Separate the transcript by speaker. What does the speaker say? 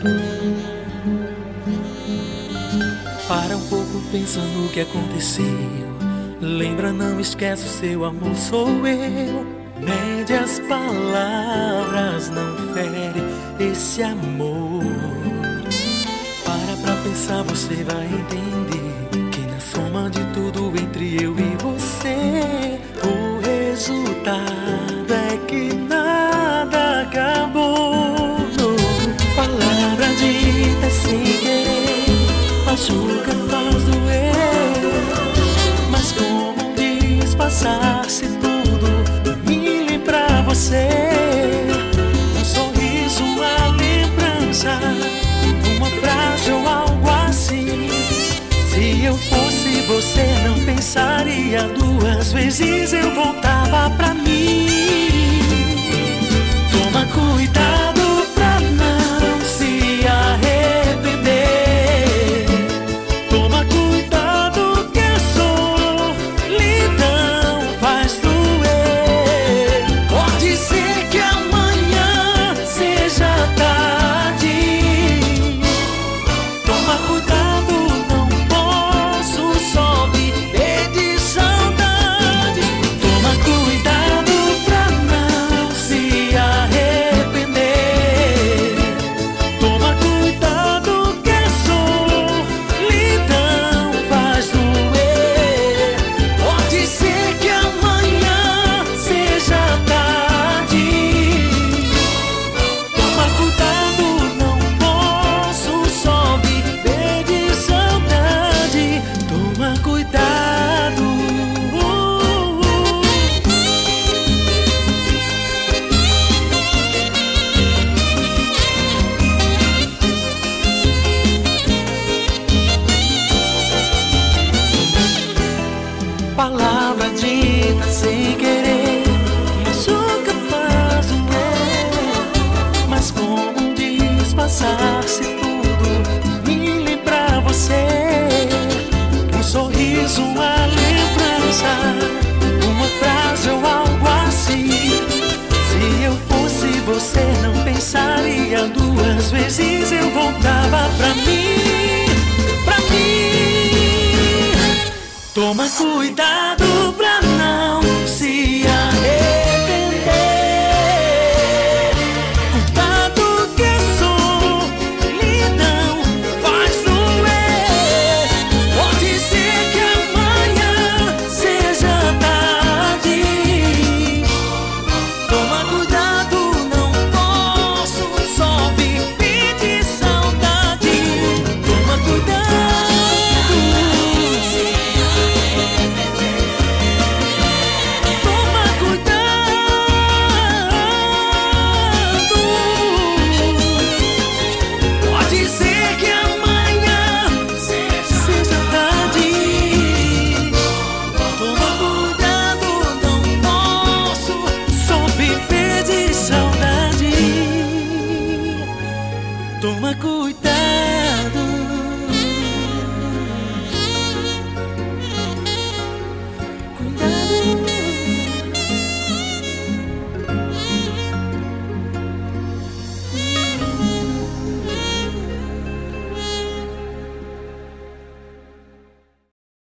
Speaker 1: Para um pouco, pensa no que aconteceu. Lembra, não esquece, o seu amor sou eu. Mede as palavras, não fere esse amor. Pra pensar, você vai entender que na soma de tudo entre eu e você, o resultado é que nada acabou. Palavra dita sem querer machuca, faz doer. Mas como diz, passar-se tudo me lembra você. Um sorriso, uma lembrança, uma frase ou algo assim. Se eu fosse você, não pensaria duas vezes, eu voltava pra mim. Toma cuidado pra não se arrepender. Toma cuidado que a solidão faz doer. Pode ser que amanhã seja tarde. Toma cuidado, não posso só viver de saudade. Toma cuidado pra não se arrepender. Toma cuidado que a solidão faz doer. Pode ser que amanhã seja tarde. Toma cuidado, não posso só viver de saudade. Toma cuidado. Palavra dita sem querer machuca, faz doer. Mas como diz, passar-se tudo me lembra você. Um sorriso, uma lembrança, uma frase ou algo assim. Se eu fosse você, não pensaria duas vezes, eu voltava pra mim, pra mim. Toma cuidado pra não se arrepender. Cuidado que a solidão faz doer. Pode ser que amanhã seja tarde. Toma cuidado, não posso só viver de saudade. Toma cuidado. Toma cuidado. Pode ser que amanhã seja tarde. Toma cuidado, não posso só viver de saudade. Toma cuidado.